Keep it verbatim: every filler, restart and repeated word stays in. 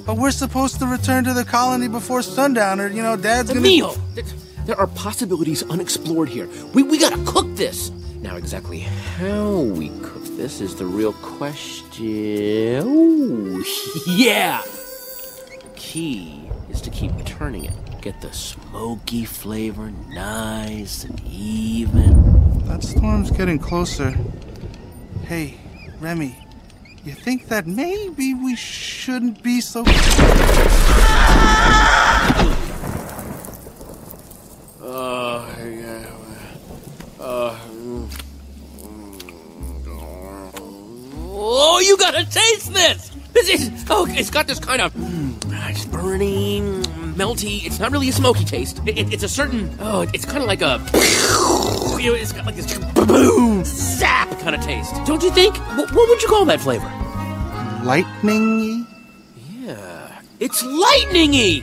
But we're supposed to return to the colony before sundown, or, you know, Dad's gonna... Emil! There are possibilities unexplored here. We, we gotta cook this! Now, exactly how we cook this is the real question. Oh, yeah! The key is to keep turning it. Get the smoky flavor nice and even. That storm's getting closer. Hey, Remy, you think that maybe we shouldn't be so... Uh, yeah. Uh... Oh, you gotta taste this! This is... Oh, it's got this kind of... It's burning, melty. It's not really a smoky taste. It, it, it's a certain... Oh, it's kind of like a... You know, it's got like this... Boom! Zap kind of taste. Don't you think? What, what would you call that flavor? Lightning-y? Yeah. It's lightning-y!